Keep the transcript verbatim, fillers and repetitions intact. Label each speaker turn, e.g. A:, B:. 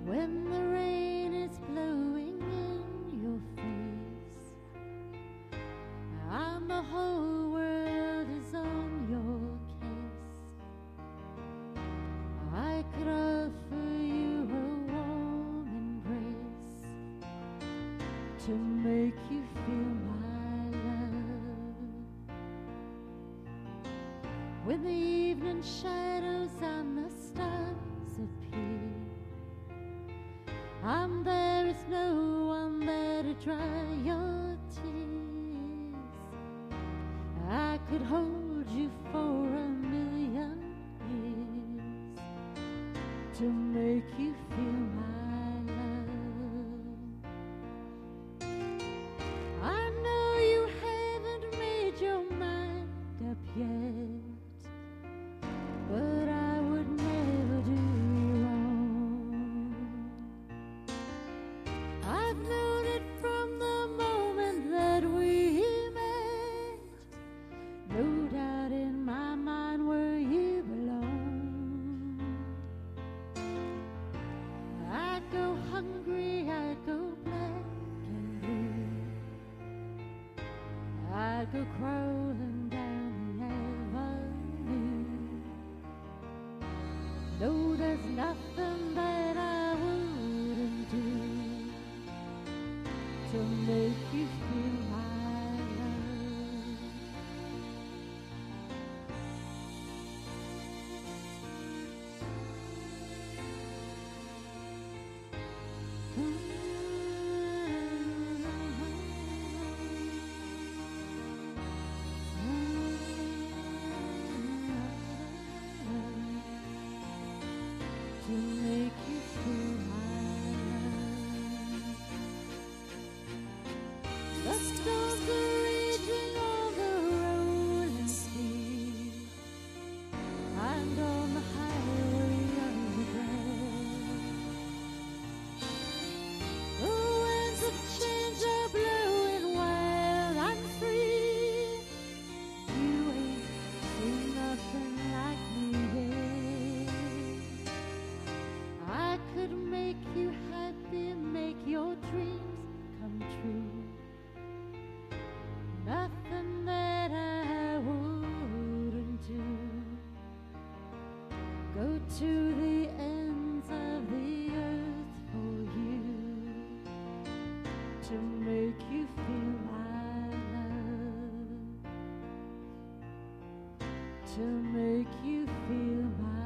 A: When the rain is blowing in your face and the whole world is on your case, I could offer you a warm embrace to make you feel my love. When the evening shadows and the stars appear, and there is no one there to dry your tears, I could hold you for a million years to make you feel my love. I know you haven't made your mind up yet, but I would never do you wrong. I've known it from the moment that we met, no doubt in my mind where you belong. I'd go hungry, I'd go black and blue, I'd go crawling down the avenue. No, there's nothing that I wouldn't do to make you feel my love. To make you feel my love. The storms are raging on the rolling sea and on the highway underground. The winds of change are blowing wild and free. You ain't seen nothing like me yet. I could make you happy, make your dreams come true. Nothing that I wouldn't do. Go to the ends of the earth for you to make you feel my love, to make you feel my